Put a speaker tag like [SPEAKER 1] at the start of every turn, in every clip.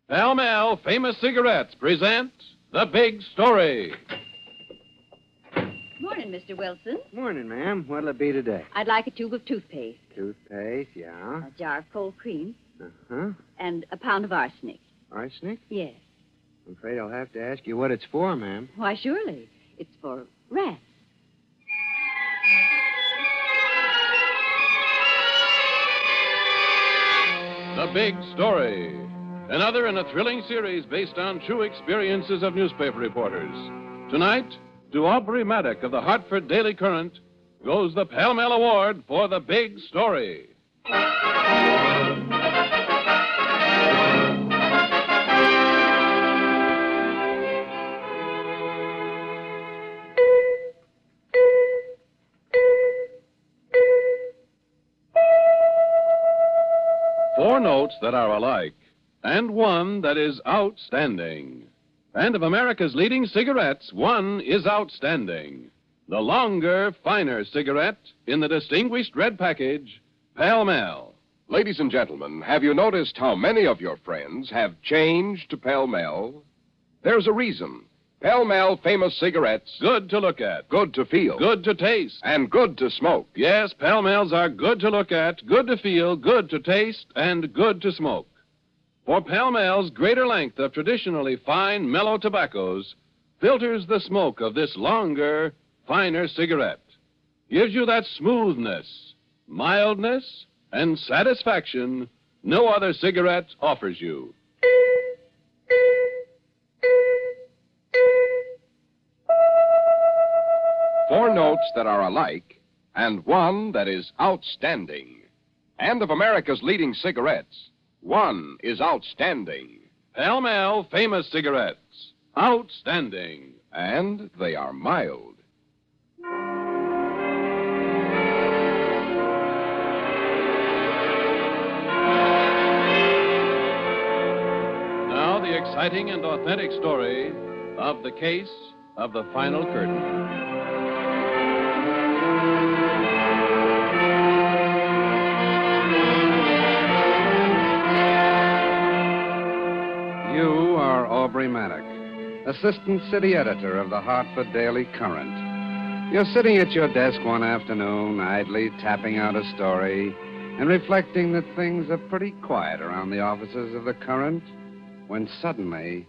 [SPEAKER 1] Pall Mall Famous Cigarettes present The Big Story.
[SPEAKER 2] Morning, Mr. Wilson.
[SPEAKER 3] Morning, ma'am. What'll it be today?
[SPEAKER 2] I'd like a tube of toothpaste,
[SPEAKER 3] Toothpaste, yeah.
[SPEAKER 2] a jar of cold cream,
[SPEAKER 3] Uh-huh.
[SPEAKER 2] and a pound of arsenic.
[SPEAKER 3] Arsenic?
[SPEAKER 2] Yes.
[SPEAKER 3] I'm afraid I'll have to ask you what it's for, ma'am.
[SPEAKER 2] Why, surely. It's for rats.
[SPEAKER 1] The Big Story. Another in a thrilling series based on true experiences of newspaper reporters. Tonight, to Aubrey Maddock of the Hartford Daily Current goes the Pall Mall Award for The Big Story. Four notes that are alike, and one that is outstanding. And of America's leading cigarettes, one is outstanding. The longer, finer cigarette in the distinguished red package, Pall Mall.
[SPEAKER 4] Ladies and gentlemen, have you noticed how many of your friends have changed to Pall Mall? There's a reason. Pall Mall Famous Cigarettes,
[SPEAKER 1] Good to look at,
[SPEAKER 4] good to feel,
[SPEAKER 1] good to taste.
[SPEAKER 4] and good to smoke.
[SPEAKER 1] Yes, Pall Malls are good to look at, good to feel, good to taste, and good to smoke. For Pall Mall's greater length of traditionally fine, mellow tobaccos filters the smoke of this longer, finer cigarette. Gives you that smoothness, mildness, and satisfaction no other cigarette offers you.
[SPEAKER 4] Four notes that are alike, and one that is outstanding. And of America's leading cigarettes, one is outstanding.
[SPEAKER 1] Pall Mall Famous Cigarettes. Outstanding.
[SPEAKER 4] And they are mild.
[SPEAKER 1] Now, the exciting and authentic story of the case of the final curtain.
[SPEAKER 3] You are Aubrey Maddock, assistant city editor of the Hartford Daily Current. You're sitting at your desk one afternoon, idly tapping out a story and reflecting that things are pretty quiet around the offices of the Current, when suddenly...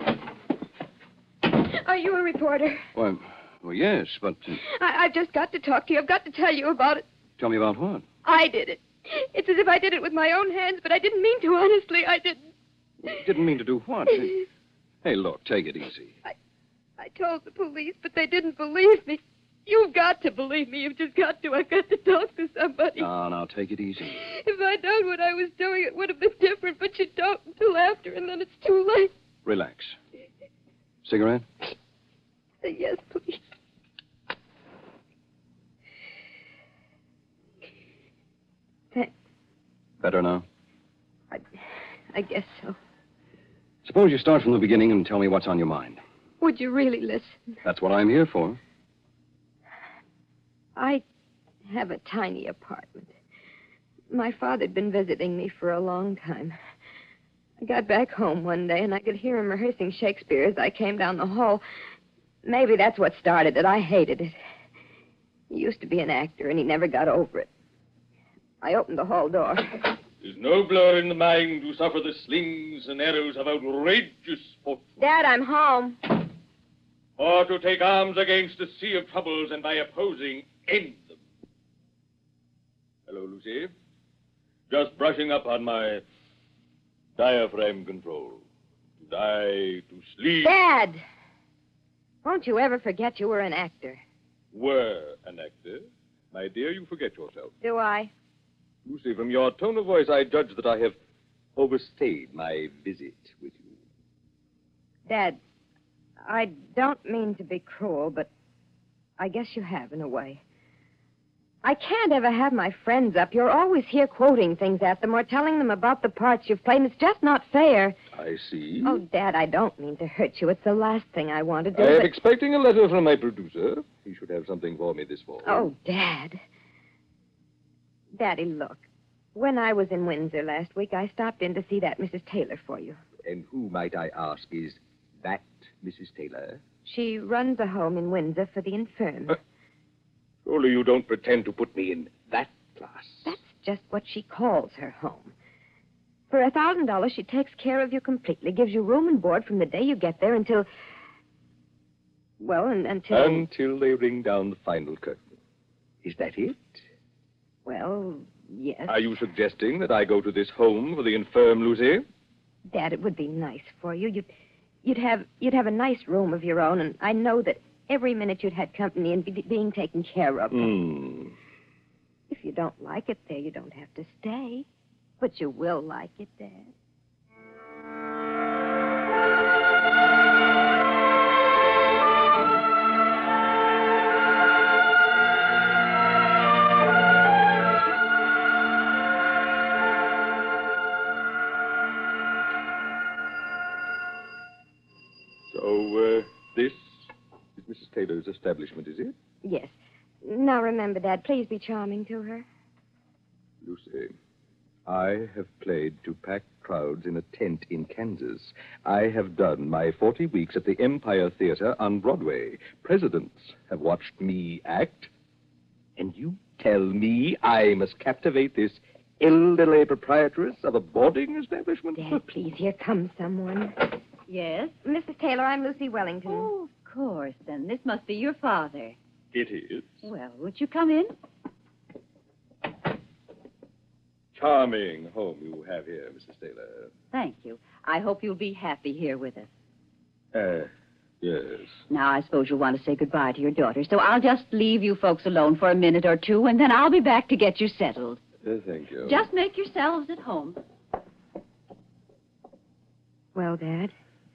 [SPEAKER 5] Are you a reporter?
[SPEAKER 6] Well, yes, but
[SPEAKER 5] I've just got to talk to you. I've got to tell you about it.
[SPEAKER 6] tell me about what?
[SPEAKER 5] I did it. It's as if I did it with my own hands, but I didn't mean to, honestly. I didn't.
[SPEAKER 6] Didn't mean to do what? Hey, look, take it easy.
[SPEAKER 5] I told the police, but they didn't believe me. You've got to believe me. You've just got to. I've got to talk to somebody.
[SPEAKER 6] Now, take it easy.
[SPEAKER 5] If I'd known what I was doing, it would have been different, but you don't until after, and then it's too late.
[SPEAKER 6] Relax. Cigarette?
[SPEAKER 5] Yes, please. Thanks.
[SPEAKER 6] Better now?
[SPEAKER 5] I guess so.
[SPEAKER 6] Suppose you start from the beginning and tell me what's on your mind.
[SPEAKER 5] Would you really listen?
[SPEAKER 6] That's what I'm here for.
[SPEAKER 5] I have a tiny apartment. My father'd been visiting me for a long time. I got back home one day, and I could hear him rehearsing Shakespeare as I came down the hall. Maybe that's what started it. I hated it. He used to be an actor, and he never got over it. I opened the hall door.
[SPEAKER 7] Is nobler in the mind to suffer the slings and arrows of outrageous fortune,
[SPEAKER 5] Dad, I'm home.
[SPEAKER 7] or to take arms against a sea of troubles and by opposing end them. Hello, Lucy. Just brushing up on my diaphragm control. To die, to sleep.
[SPEAKER 5] Dad! Won't you ever forget you were an actor?
[SPEAKER 7] Were an actor. My dear, you forget yourself.
[SPEAKER 5] Do I?
[SPEAKER 7] Lucy, from your tone of voice, I judge that I have overstayed my visit with you.
[SPEAKER 5] Dad, I don't mean to be cruel, but I guess you have in a way. I can't ever have my friends up. You're always here quoting things at them or telling them about the parts you've played, and it's just not fair.
[SPEAKER 7] I see.
[SPEAKER 5] Oh, Dad, I don't mean to hurt you. It's the last thing I want to do.
[SPEAKER 7] I am
[SPEAKER 5] but...
[SPEAKER 7] expecting a letter from my producer. He should have something for me this fall.
[SPEAKER 5] Oh, Dad. Daddy, look. When I was in Windsor last week, I stopped in to see that Mrs. Taylor for you.
[SPEAKER 8] And who, might I ask, is that Mrs. Taylor?
[SPEAKER 5] She runs a home in Windsor for the infirm.
[SPEAKER 8] Surely you don't pretend to put me in that class.
[SPEAKER 5] That's just what she calls her home. For $1,000, she takes care of you completely, gives you room and board from the day you get there until... Well, until...
[SPEAKER 8] Until they ring down the final curtain. Is that it?
[SPEAKER 5] Well, yes.
[SPEAKER 8] Are you suggesting that I go to this home for the infirm, Lucy?
[SPEAKER 5] Dad, it would be nice for you. You'd have a nice room of your own, and I know that every minute you'd had company and being taken care of. If you don't like it there, you don't have to stay. But you will like it, Dad.
[SPEAKER 8] So, this is Mrs. Taylor's establishment, is it?
[SPEAKER 5] Yes. Now remember, Dad, please be charming to her.
[SPEAKER 8] Lucy, I have played to packed crowds in a tent in Kansas. I have done my 40 weeks at the Empire Theater on Broadway. Presidents have watched me act. And you tell me I must captivate this elderly proprietress of a boarding establishment?
[SPEAKER 5] Dad, please, here comes someone.
[SPEAKER 2] Yes?
[SPEAKER 5] Mrs. Taylor, I'm Lucy Wellington.
[SPEAKER 2] Oh, of course, then. This must be your father.
[SPEAKER 8] It is.
[SPEAKER 2] Well, would you come in?
[SPEAKER 8] Charming home you have here, Mrs. Taylor.
[SPEAKER 2] Thank you. I hope you'll be happy here with us.
[SPEAKER 8] Yes.
[SPEAKER 2] Now, I suppose you'll want to say goodbye to your daughter, so I'll just leave you folks alone for a minute or two, and then I'll be back to get you settled.
[SPEAKER 8] Thank you.
[SPEAKER 2] Just make yourselves at home.
[SPEAKER 5] Well, Dad,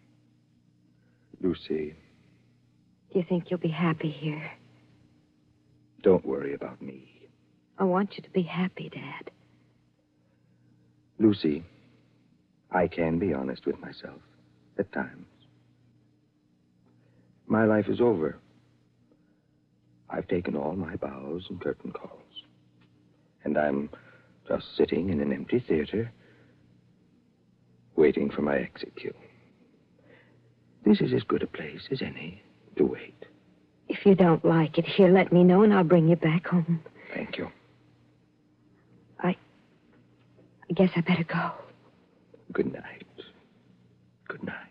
[SPEAKER 8] Lucy,
[SPEAKER 5] do you think you'll be happy here?
[SPEAKER 8] don't worry about me.
[SPEAKER 5] I want you to be happy, Dad.
[SPEAKER 8] Lucy, I can be honest with myself at times. My life is over. I've taken all my bows and curtain calls. And I'm just sitting in an empty theater, waiting for my exit cue. This is as good a place as any to wait.
[SPEAKER 5] If you don't like it here, let me know and I'll bring you back home.
[SPEAKER 8] Thank you.
[SPEAKER 5] I guess I better go.
[SPEAKER 8] Good night. Good night.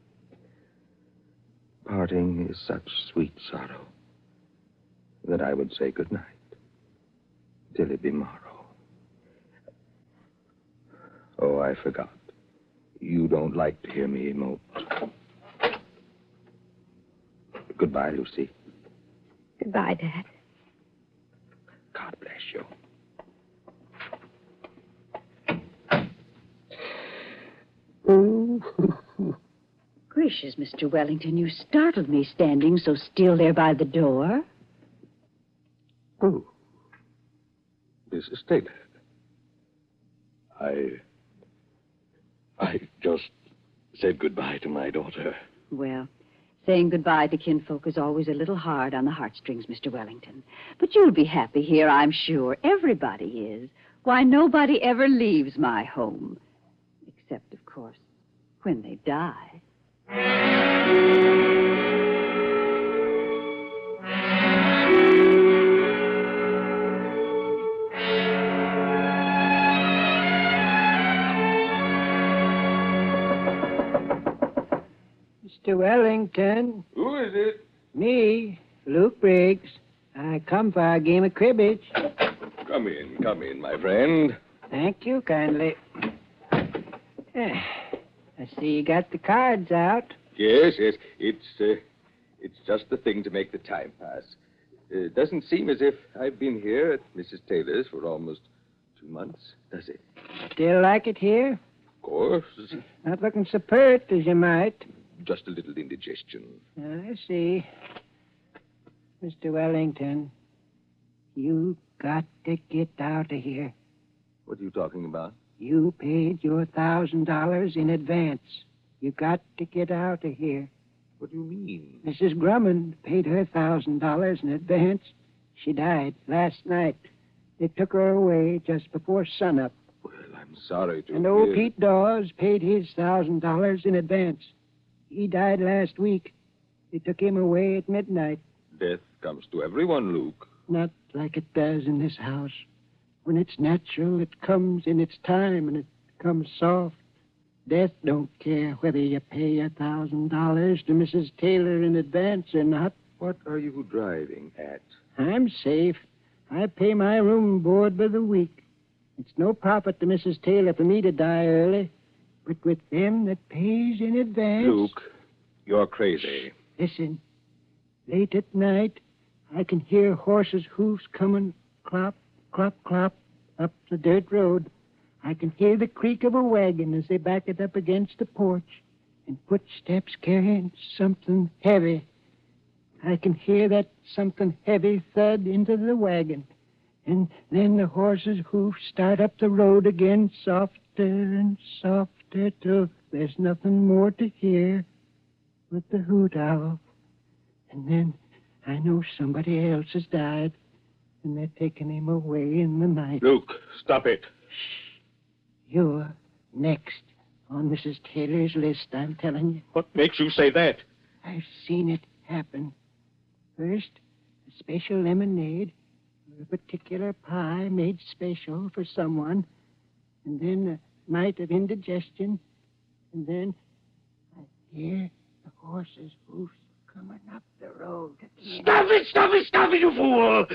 [SPEAKER 8] Parting is such sweet sorrow that I would say good night till it be morrow. Oh, I forgot. You don't like to hear me emote. Goodbye, Lucy.
[SPEAKER 5] Goodbye, Dad.
[SPEAKER 8] God bless you.
[SPEAKER 2] Gracious, Mr. Wellington, you startled me standing so still there by the door.
[SPEAKER 8] Oh, Mrs. Taylor. I just said goodbye to my daughter.
[SPEAKER 2] Well, saying goodbye to kinfolk is always a little hard on the heartstrings, Mr. Wellington. But you'll be happy here, I'm sure. Everybody is. Why, nobody ever leaves my home. Except, of course, when they die.
[SPEAKER 9] Mr. Wellington.
[SPEAKER 8] Who is it?
[SPEAKER 9] Me, Luke Briggs. I come for a game of cribbage.
[SPEAKER 8] Come in, my friend.
[SPEAKER 9] Thank you kindly. I see you got the cards out.
[SPEAKER 8] Yes. It's just the thing to make the time pass. It doesn't seem as if I've been here at Mrs. Taylor's for almost 2 months, does it?
[SPEAKER 9] Still like it here?
[SPEAKER 8] Of course.
[SPEAKER 9] Not looking so pert as you might.
[SPEAKER 8] Just a little indigestion.
[SPEAKER 9] I see. Mr. Wellington, you got to get out of here.
[SPEAKER 8] What are you talking about?
[SPEAKER 9] You paid your $1,000 in advance. You got to get out of here.
[SPEAKER 8] What do you mean?
[SPEAKER 9] Mrs. Grumman paid her $1,000 in advance. She died last night. They took her away just before sunup.
[SPEAKER 8] Well, I'm sorry to
[SPEAKER 9] And old
[SPEAKER 8] hear-
[SPEAKER 9] Pete Dawes paid his $1,000 in advance. He died last week. They took him away at midnight.
[SPEAKER 8] Death comes to everyone, Luke.
[SPEAKER 9] Not like it does in this house. When it's natural, it comes in its time, and it comes soft. Death don't care whether you pay $1,000 to Mrs. Taylor in advance or not.
[SPEAKER 8] What are you driving at?
[SPEAKER 9] I'm safe. I pay my room and board by the week. It's no profit to Mrs. Taylor for me to die early. But with them that pays in advance...
[SPEAKER 8] Luke, you're crazy.
[SPEAKER 9] Listen. Late at night, I can hear horses' hoofs coming clop, clop, clop up the dirt road. I can hear the creak of a wagon as they back it up against the porch and footsteps carrying something heavy. I can hear that something heavy thud into the wagon. And then the horse's hoofs start up the road again, softer and softer, till there's nothing more to hear but the hoot owl. And then I know somebody else has died, and they're taking him away in the night.
[SPEAKER 6] Luke, stop it.
[SPEAKER 9] You're next on Mrs. Taylor's list, I'm telling you.
[SPEAKER 6] What makes you say that?
[SPEAKER 9] I've seen it happen. First, a special lemonade, or a particular pie made special for someone, and then a night of indigestion, and then I hear the horse's hoofs coming up the road again.
[SPEAKER 6] Stop it! Stop it! Stop it, you fool!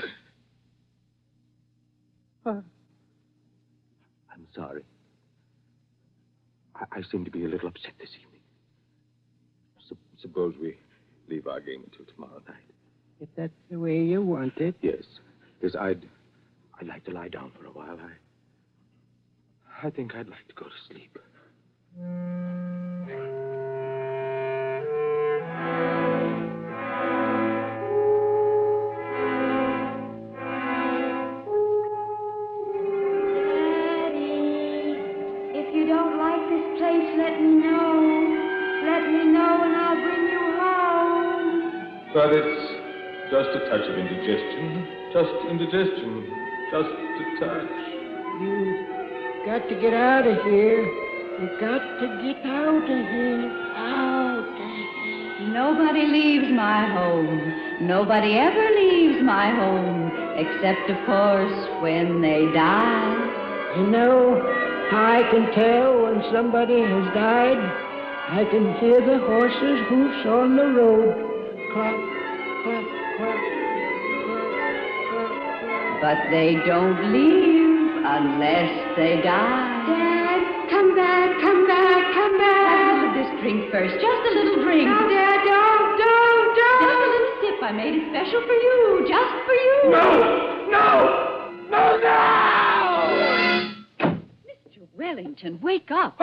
[SPEAKER 8] I'm sorry. I seem to be a little upset this evening. Suppose we leave our game until tomorrow night.
[SPEAKER 9] If that's the way you want it.
[SPEAKER 8] Yes. Yes, I'd like to lie down for a while. I think I'd like to go to sleep.
[SPEAKER 5] If you don't like this place, let me know. Let me know and I'll bring you home.
[SPEAKER 7] But it's just a touch of indigestion. Just indigestion. Just a touch.
[SPEAKER 9] You got to get out of here. You got to get out of here. Out of here.
[SPEAKER 2] Nobody leaves my home. Nobody ever leaves my home, except, of course, when they die.
[SPEAKER 9] You know how I can tell when somebody has died? I can hear the horses' hoofs on the road. Clop, clop, clop, clop.
[SPEAKER 2] But they don't leave unless they die.
[SPEAKER 5] Dad, come back, come back, come back.
[SPEAKER 2] Have this drink first, just a little drink.
[SPEAKER 5] No, Dad, don't.
[SPEAKER 2] Just a little sip. I made it special for you, just for you.
[SPEAKER 6] No, no!
[SPEAKER 2] Mr. Wellington, wake up.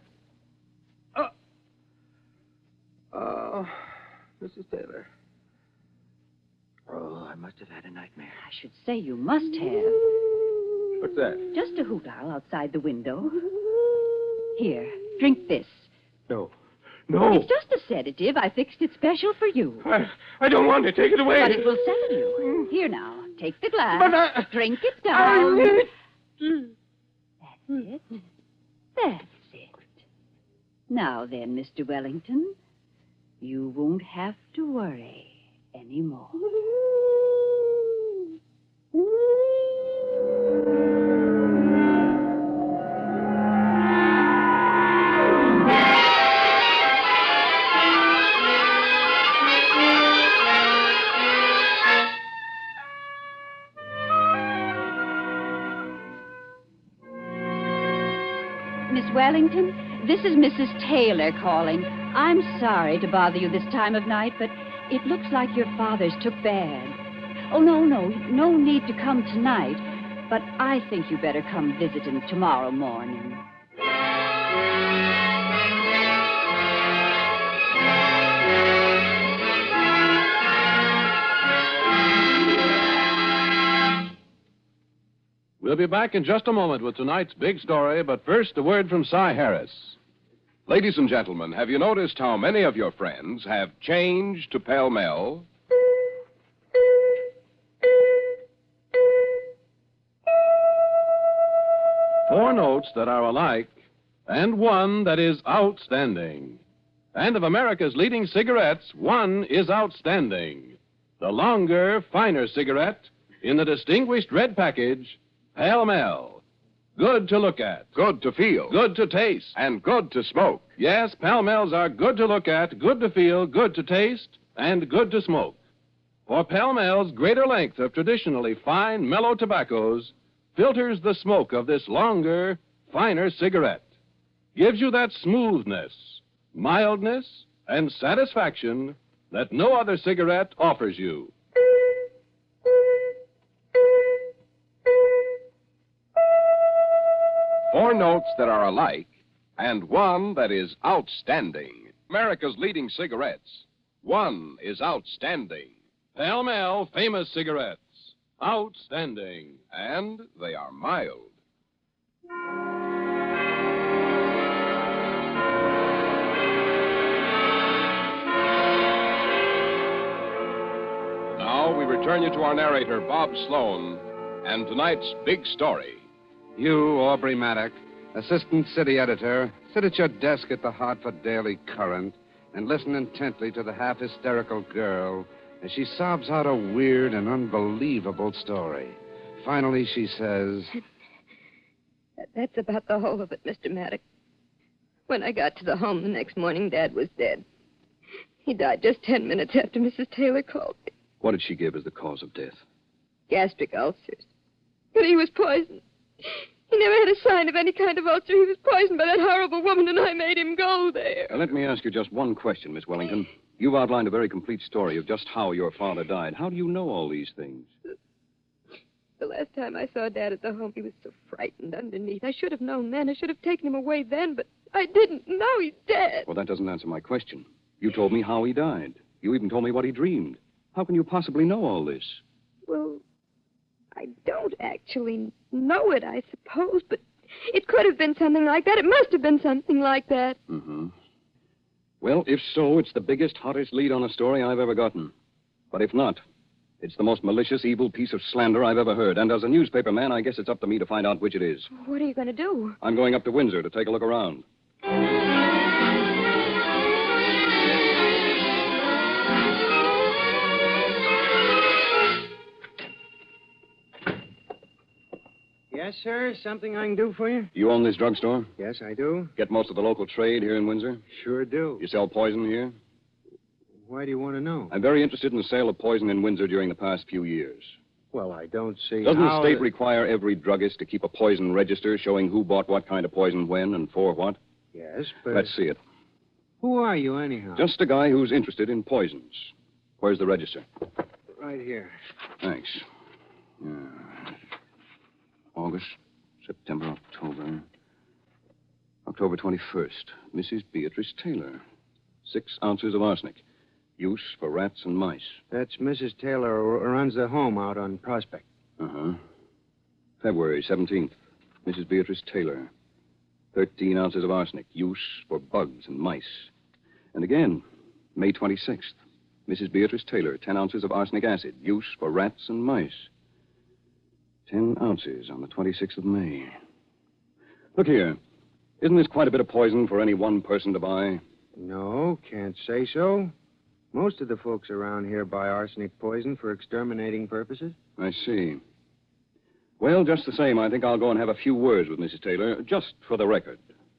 [SPEAKER 8] Oh, Mrs. Taylor. Oh, I must have had a nightmare.
[SPEAKER 2] I should say you must have.
[SPEAKER 8] What's that?
[SPEAKER 2] Just a hoot owl outside the window. Here, drink this.
[SPEAKER 8] No. No.
[SPEAKER 2] It's just a sedative. I fixed it special for you.
[SPEAKER 6] I don't want to. Take it away.
[SPEAKER 2] But it will settle you. Here now, take the glass.
[SPEAKER 6] But I...
[SPEAKER 2] Drink it
[SPEAKER 6] I
[SPEAKER 2] down.
[SPEAKER 6] need...
[SPEAKER 2] That's it. That's it. Now then, Mr. Wellington, you won't have to worry anymore. Miss Wellington, this is Mrs. Taylor calling. I'm sorry to bother you this time of night, but it looks like your father's took bad. Oh, no need to come tonight, but I think you better come visit him tomorrow morning.
[SPEAKER 1] We'll be back in just a moment with tonight's big story, but first, a word from Cy Harris.
[SPEAKER 4] Ladies and gentlemen, have you noticed how many of your friends have changed to Pell Mell?
[SPEAKER 1] Four notes notes that are alike, and one that is outstanding. And of America's leading cigarettes, one is outstanding. The longer, finer cigarette in the distinguished red package, Pall Mall. Good to look at.
[SPEAKER 4] Good to feel.
[SPEAKER 1] Good to taste.
[SPEAKER 4] And good to smoke.
[SPEAKER 1] Yes, Pall Malls are good to look at, good to feel, good to taste, and good to smoke. For Pall Mall's greater length of traditionally fine, mellow tobaccos filters the smoke of this longer, finer cigarette. Gives you that smoothness, mildness, and satisfaction that no other cigarette offers you.
[SPEAKER 4] Four notes that are alike, and one that is outstanding. America's leading cigarettes. One is outstanding.
[SPEAKER 1] Pall Mall famous cigarettes. Outstanding.
[SPEAKER 4] And they are mild. Now we return you to our narrator, Bob Sloan, and tonight's big story.
[SPEAKER 3] You, Aubrey Maddock, assistant city editor, sit at your desk at the Hartford Daily Current and listen intently to the half-hysterical girl as she sobs out a weird and unbelievable story. Finally, she says...
[SPEAKER 5] That's about the whole of it, Mr. Maddox. When I got to the home the next morning, Dad was dead. He died just 10 minutes after Mrs. Taylor called me.
[SPEAKER 6] What did she give as the cause of death?
[SPEAKER 5] Gastric ulcers. But he was poisoned. He never had a sign of any kind of ulcer. He was poisoned by that horrible woman, and I made him go there.
[SPEAKER 6] Let me ask you just one question, Miss Wellington. You've outlined a very complete story of just how your father died. How do you know all these things?
[SPEAKER 5] The last time I saw Dad at the home, he was so frightened underneath. I should have known then. I should have taken him away then, but I didn't. Now he's dead.
[SPEAKER 6] Well, that doesn't answer my question. You told me how he died. You even told me what he dreamed. How can you possibly know all this?
[SPEAKER 5] Well, I don't actually know it, I suppose, but it could have been something like that. It must have been something like that.
[SPEAKER 6] Mm-hmm. Well, if so, it's the biggest, hottest lead on a story I've ever gotten. But if not, it's the most malicious, evil piece of slander I've ever heard. And as a newspaper man, I guess it's up to me to find out which it is.
[SPEAKER 5] What are you going to do?
[SPEAKER 6] I'm going up to Windsor to take a look around.
[SPEAKER 9] Yes, sir. Something I can do for you?
[SPEAKER 6] You own this drugstore?
[SPEAKER 9] Yes, I do.
[SPEAKER 6] Get most of the local trade here in Windsor?
[SPEAKER 9] Sure do.
[SPEAKER 6] You sell poison here?
[SPEAKER 9] Why do you want to know?
[SPEAKER 6] I'm very interested in the sale of poison in Windsor during the past few years.
[SPEAKER 9] Well, I don't see
[SPEAKER 6] Doesn't
[SPEAKER 9] how...
[SPEAKER 6] the state require every druggist to keep a poison register showing who bought what kind of poison when and for what?
[SPEAKER 9] Yes, but...
[SPEAKER 6] Let's see it.
[SPEAKER 9] Who are you, anyhow?
[SPEAKER 6] Just a guy who's interested in poisons. Where's the register?
[SPEAKER 9] Right here.
[SPEAKER 6] Thanks. August, September, October. October 21st. Mrs. Beatrice Taylor. 6 ounces of arsenic. Use for rats and mice.
[SPEAKER 9] That's Mrs. Taylor who runs the home out on Prospect.
[SPEAKER 6] Uh-huh. February 17th. Mrs. Beatrice Taylor. 13 ounces of arsenic. Use for bugs and mice. And again, May 26th. Mrs. Beatrice Taylor. 10 ounces of arsenic acid. Use for rats and mice. 10 ounces on the 26th of May. Look here. Isn't this quite a bit of poison for any one person to buy?
[SPEAKER 9] No, can't say so. Most of the folks around here buy arsenic poison for exterminating purposes.
[SPEAKER 6] I see. Well, just the same, I think I'll go and have a few words with Mrs. Taylor, just for the record.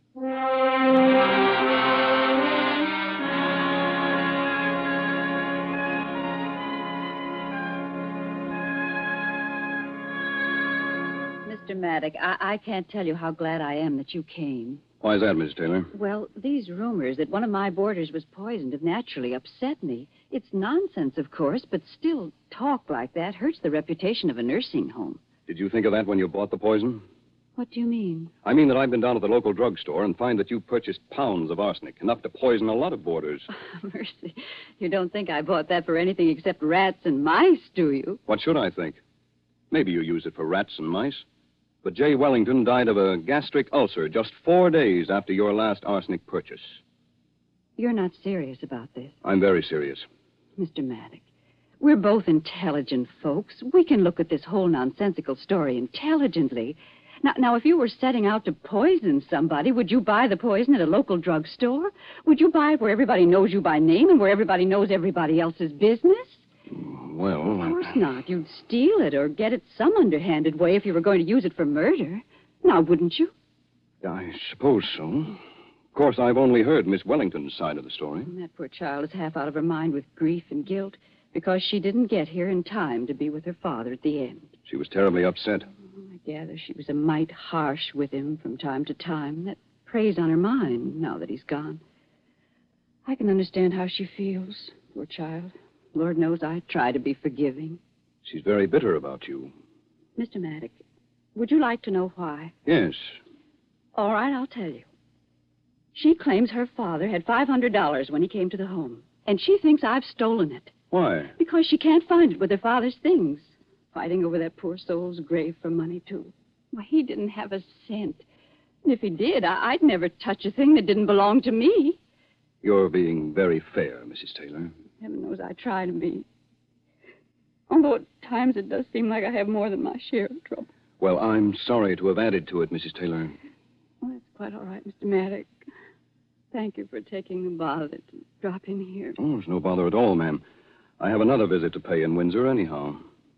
[SPEAKER 2] Mr. Maddock, I can't tell you how glad I am that you came.
[SPEAKER 6] Why is that, Mrs. Taylor?
[SPEAKER 2] Well, these rumors that one of my boarders was poisoned have naturally upset me. It's nonsense, of course, but still, talk like that hurts the reputation of a nursing home.
[SPEAKER 6] Did you think of that when you bought the poison?
[SPEAKER 2] What do you mean?
[SPEAKER 6] I mean that I've been down to the local drugstore and find that you purchased pounds of arsenic, enough to poison a lot of boarders.
[SPEAKER 2] Mercy. You don't think I bought that for anything except rats and mice, do you?
[SPEAKER 6] What should I think? Maybe you used it for rats and mice. But Jay Wellington died of a gastric ulcer just 4 days after your last arsenic purchase.
[SPEAKER 2] You're not serious about this.
[SPEAKER 6] I'm very serious.
[SPEAKER 2] Mr. Maddock, we're both intelligent folks. We can look at this whole nonsensical story intelligently. Now, if you were setting out to poison somebody, would you buy the poison at a local drugstore? Would you buy it where everybody knows you by name and where everybody knows everybody else's business?
[SPEAKER 6] Well,
[SPEAKER 2] Of course not. You'd steal it or get it some underhanded way if you were going to use it for murder. Now, wouldn't you?
[SPEAKER 6] I suppose so. Of course, I've only heard Miss Wellington's side of the story.
[SPEAKER 2] And that poor child is half out of her mind with grief and guilt because she didn't get here in time to be with her father at the end.
[SPEAKER 6] She was terribly upset.
[SPEAKER 2] I gather she was a mite harsh with him from time to time. That preys on her mind now that he's gone. I can understand how she feels, poor child. Lord knows I try to be forgiving.
[SPEAKER 6] She's very bitter about you.
[SPEAKER 2] Mr. Maddox, would you like to know why?
[SPEAKER 6] Yes.
[SPEAKER 2] All right, I'll tell you. She claims her father had $500 when he came to the home, and she thinks I've stolen it.
[SPEAKER 6] Why?
[SPEAKER 2] Because she can't find it with her father's things. Fighting over that poor soul's grave for money, too. Why, he didn't have a cent. And if he did, I'd never touch a thing that didn't belong to me.
[SPEAKER 6] You're being very fair, Mrs. Taylor.
[SPEAKER 2] Heaven knows I try to be. Although at times it does seem like I have more than my share of trouble.
[SPEAKER 6] Well, I'm sorry to have added to it, Mrs. Taylor.
[SPEAKER 2] Well, that's quite all right, Mr. Maddox. Thank you for taking the bother to drop in here.
[SPEAKER 6] Oh, it's no bother at all, ma'am. I have another visit to pay in Windsor anyhow.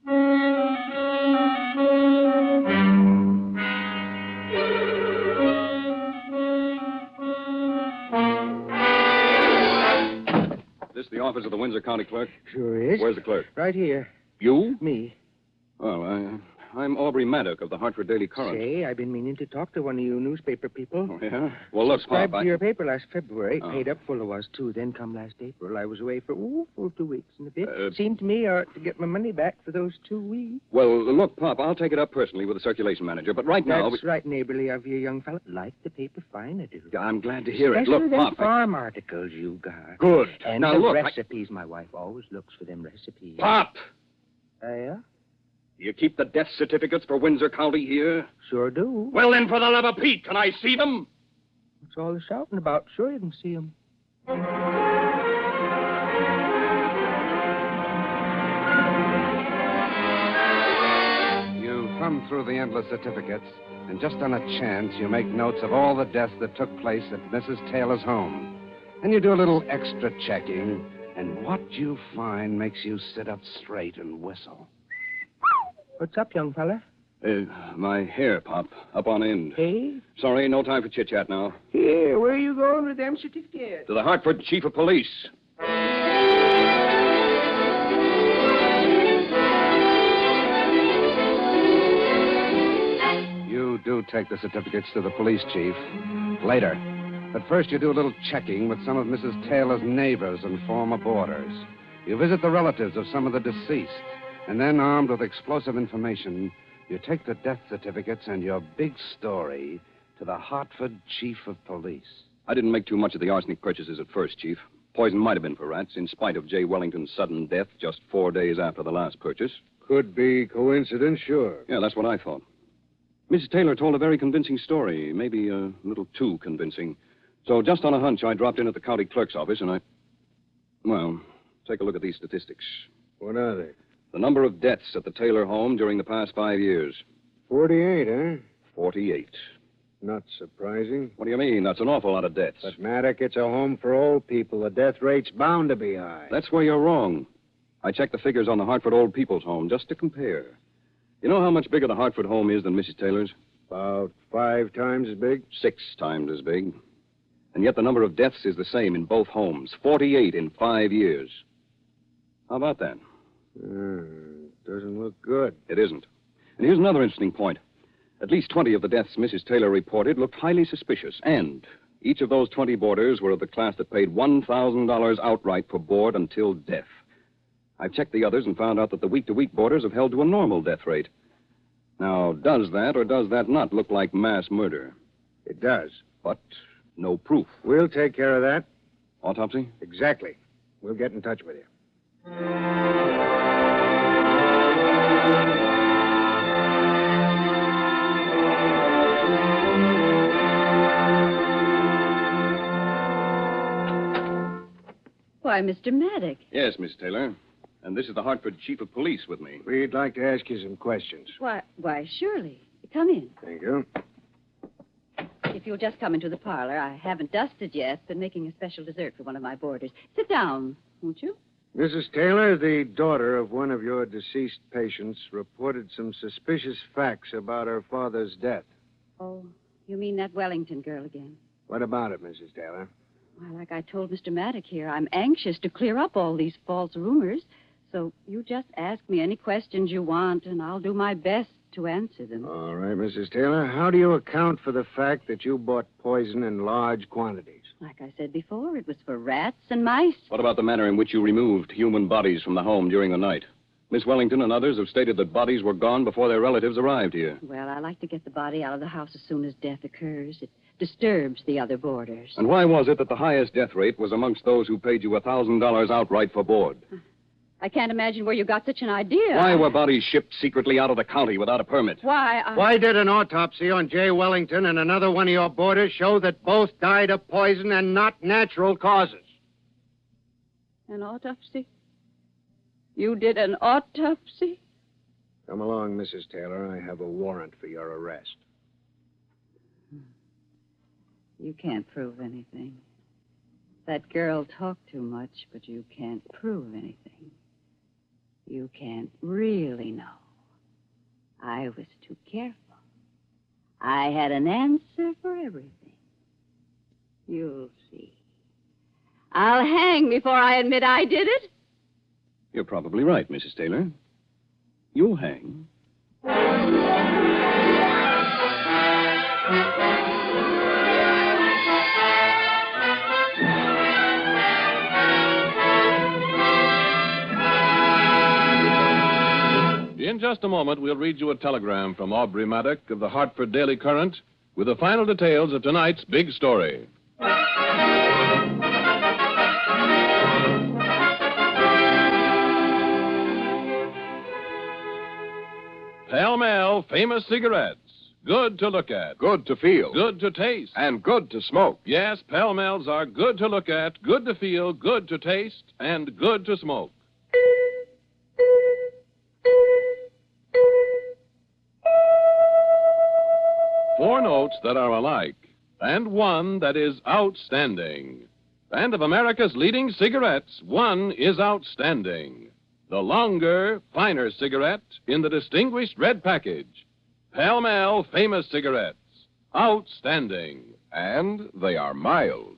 [SPEAKER 6] This the office of the Windsor County Clerk?
[SPEAKER 9] Sure is.
[SPEAKER 6] Where's the clerk?
[SPEAKER 9] Right here.
[SPEAKER 6] You?
[SPEAKER 9] Me.
[SPEAKER 6] Well, I'm Aubrey Maddock of the Hartford Daily Current.
[SPEAKER 9] Say, I've been meaning to talk to one of you newspaper people.
[SPEAKER 6] Oh, yeah? Well, look,
[SPEAKER 9] Subscribed
[SPEAKER 6] Pop,
[SPEAKER 9] to your paper last February.
[SPEAKER 6] Oh.
[SPEAKER 9] Paid up full of was, too. Then come last April. I was away for full 2 weeks and a bit.
[SPEAKER 6] Uh,
[SPEAKER 9] Seemed to me I ought to get my money back for those 2 weeks.
[SPEAKER 6] Well, look, Pop, I'll take it up personally with the circulation manager, but right now...
[SPEAKER 9] That's right, neighborly of you, young fella. Like the paper fine, I do.
[SPEAKER 6] I'm glad to hear it.
[SPEAKER 9] Especially
[SPEAKER 6] Look,
[SPEAKER 9] them
[SPEAKER 6] Pop...
[SPEAKER 9] farm articles you got.
[SPEAKER 6] Good.
[SPEAKER 9] And
[SPEAKER 6] Now,
[SPEAKER 9] the
[SPEAKER 6] look...
[SPEAKER 9] recipes. My wife always looks for them recipes.
[SPEAKER 6] Pop!
[SPEAKER 9] Yeah?
[SPEAKER 6] You keep the death certificates for Windsor County here?
[SPEAKER 9] Sure do.
[SPEAKER 6] Well, then, for the love of Pete, can I see them?
[SPEAKER 9] What's all the shouting about? Sure you can see them.
[SPEAKER 3] You thumb through the endless certificates, and just on a chance, you make notes of all the deaths that took place at Mrs. Taylor's home. Then you do a little extra checking, and what you find makes you sit up straight and whistle.
[SPEAKER 9] What's up, young fella?
[SPEAKER 6] My hair, Pop, up on end.
[SPEAKER 9] Hey?
[SPEAKER 6] Sorry, no time for chit-chat now.
[SPEAKER 9] Here, where are you going with them certificates?
[SPEAKER 6] To the Hartford Chief of Police.
[SPEAKER 3] You do take the certificates to the police chief. Later. But first you do a little checking with some of Mrs. Taylor's neighbors and former boarders. You visit the relatives of some of the deceased. And then, armed with explosive information, you take the death certificates and your big story to the Hartford Chief of Police.
[SPEAKER 6] I didn't make too much of the arsenic purchases at first, Chief. Poison might have been for rats, in spite of J. Wellington's sudden death just 4 days after the last purchase.
[SPEAKER 10] Could be coincidence, sure.
[SPEAKER 6] Yeah, that's what I thought. Mrs. Taylor told a very convincing story, maybe a little too convincing. So just on a hunch, I dropped in at the county clerk's office and Well, take a look at these statistics.
[SPEAKER 10] What are they?
[SPEAKER 6] The number of deaths at the Taylor home during the past 5 years.
[SPEAKER 10] 48, huh?
[SPEAKER 6] 48.
[SPEAKER 10] Not surprising.
[SPEAKER 6] What do you mean? That's an awful lot of deaths.
[SPEAKER 10] But, Maddock, it's a home for old people. The death rate's bound to be high.
[SPEAKER 6] That's where you're wrong. I checked the figures on the Hartford Old People's Home just to compare. You know how much bigger the Hartford home is than Mrs. Taylor's?
[SPEAKER 10] About 5 times as big?
[SPEAKER 6] 6 times as big. And yet the number of deaths is the same in both homes. 48 in 5 years. How about that?
[SPEAKER 10] Doesn't look good.
[SPEAKER 6] It isn't. And here's another interesting point. At least 20 of the deaths Mrs. Taylor reported looked highly suspicious. And each of those 20 boarders were of the class that paid $1,000 outright for board until death. I've checked the others and found out that the week-to-week boarders have held to a normal death rate. Now, does that or does that not look like mass murder?
[SPEAKER 10] It does.
[SPEAKER 6] But no proof.
[SPEAKER 10] We'll take care of that.
[SPEAKER 6] Autopsy?
[SPEAKER 10] Exactly. We'll get in touch with you.
[SPEAKER 2] Why, Mr. Maddox.
[SPEAKER 6] Yes, Miss Taylor. And this is the Hartford Chief of Police with me.
[SPEAKER 10] We'd like to ask you some questions.
[SPEAKER 2] Why, surely. Come in.
[SPEAKER 10] Thank you.
[SPEAKER 2] If you'll just come into the parlor. I haven't dusted yet, but making a special dessert for one of my boarders. Sit down, won't you?
[SPEAKER 10] Mrs. Taylor, the daughter of one of your deceased patients reported some suspicious facts about her father's death.
[SPEAKER 2] Oh, you mean that Wellington girl again?
[SPEAKER 10] What about it, Mrs. Taylor?
[SPEAKER 2] Well, like I told Mr. Maddock here, I'm anxious to clear up all these false rumors. So you just ask me any questions you want, and I'll do my best to answer them.
[SPEAKER 10] All right, Mrs. Taylor. How do you account for the fact that you bought poison in large quantities?
[SPEAKER 2] Like I said before, it was for rats and mice.
[SPEAKER 6] What about the manner in which you removed human bodies from the home during the night? Miss Wellington and others have stated that bodies were gone before their relatives arrived here.
[SPEAKER 2] Well, I like to get the body out of the house as soon as death occurs. It disturbs the other boarders.
[SPEAKER 6] And why was it that the highest death rate was amongst those who paid you $1,000 outright for board?
[SPEAKER 2] I can't imagine where you got such an idea.
[SPEAKER 6] Why were bodies shipped secretly out of the county without a permit?
[SPEAKER 10] Why did an autopsy on Jay Wellington and another one of your boarders show that both died of poison and not natural causes?
[SPEAKER 2] An autopsy? You did an autopsy?
[SPEAKER 10] Come along, Mrs. Taylor. I have a warrant for your arrest.
[SPEAKER 2] You can't prove anything. That girl talked too much, but you can't prove anything. You can't really know. I was too careful. I had an answer for everything. You'll see. I'll hang before I admit I did it.
[SPEAKER 6] You're probably right, Mrs. Taylor. You'll hang.
[SPEAKER 1] In just a moment, we'll read you a telegram from Aubrey Maddock of the Hartford Daily Current with the final details of tonight's big story. Pall Mall Famous Cigarettes. Good to look at.
[SPEAKER 4] Good to feel.
[SPEAKER 1] Good to taste.
[SPEAKER 4] And good to smoke.
[SPEAKER 1] Yes, Pall Malls are good to look at, good to feel, good to taste, and good to smoke. Four notes that are alike, and one that is outstanding. And of America's leading cigarettes, one is outstanding. The longer, finer cigarette in the distinguished red package. Pall Mall Famous Cigarettes. Outstanding.
[SPEAKER 4] And they are mild.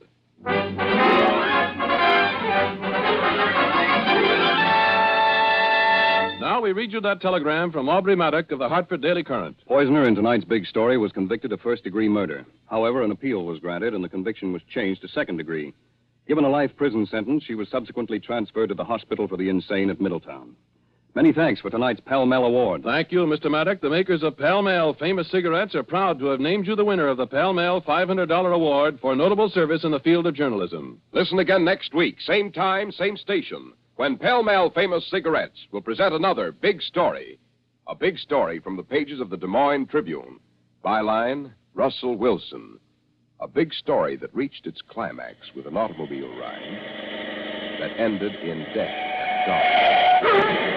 [SPEAKER 1] Now we read you that telegram from Aubrey Maddock of the Hartford Daily Current.
[SPEAKER 6] Poisoner in tonight's big story was convicted of first-degree murder. However, an appeal was granted, and the conviction was changed to second degree. Given a life prison sentence, she was subsequently transferred to the hospital for the insane at Middletown. Many thanks for tonight's Pall Mall Award.
[SPEAKER 1] Thank you, Mr. Maddock. The makers of Pall Mall Famous Cigarettes are proud to have named you the winner of the Pall Mall $500 award for notable service in the field of journalism.
[SPEAKER 4] Listen again next week, same time, same station, when Pall Mall Famous Cigarettes will present another big story. A big story from the pages of the Des Moines Tribune. Byline, Russell Wilson. A big story that reached its climax with an automobile ride that ended in death at dawn.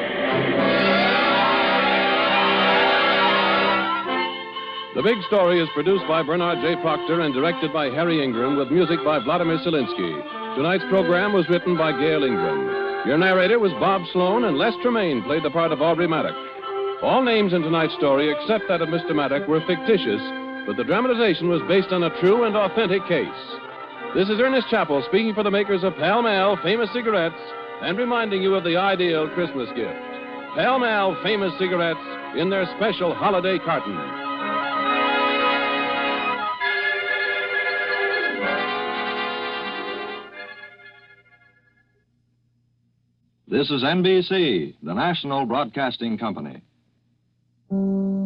[SPEAKER 1] The Big Story is produced by Bernard J. Proctor and directed by Harry Ingram with music by Vladimir Selinsky. Tonight's program was written by Gail Ingram. Your narrator was Bob Sloan, and Les Tremaine played the part of Aubrey Maddock. All names in tonight's story, except that of Mr. Maddock, were fictitious, but the dramatization was based on a true and authentic case. This is Ernest Chappell speaking for the makers of Pall Mall Famous Cigarettes and reminding you of the ideal Christmas gift. Pall Mall Famous Cigarettes in their special holiday carton.
[SPEAKER 11] This is NBC, the national broadcasting company.